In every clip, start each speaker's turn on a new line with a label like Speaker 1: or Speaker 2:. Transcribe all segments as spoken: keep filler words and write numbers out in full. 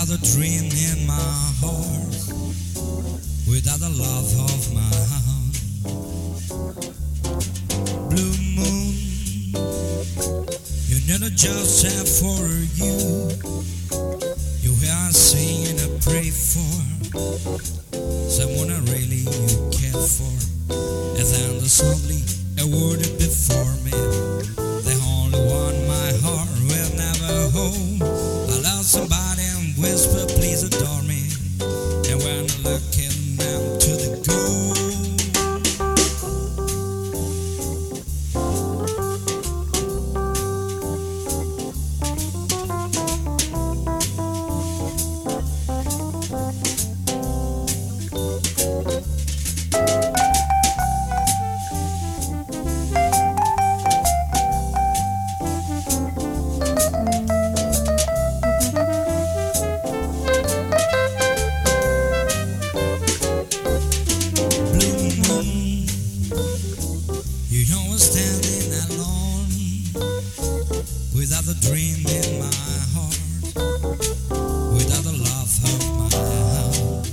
Speaker 1: without a dream in my heart, without the love of my heart. Blue moon, you know the just have for you. You hear I sing and I pray for someone I really you care for. And then the suddenly a word before me, the only one my heart will never hold. I love somebody and whisper, please adore me. And when I look in them to the goal, you know I'm standing alone, without a dream in my heart, without the love of my heart.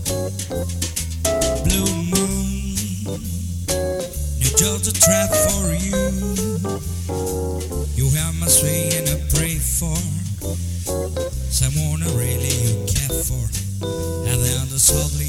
Speaker 1: Blue moon, you're just a trap for you. You hear my swing and I pray for someone I really you care for. And then the suddenly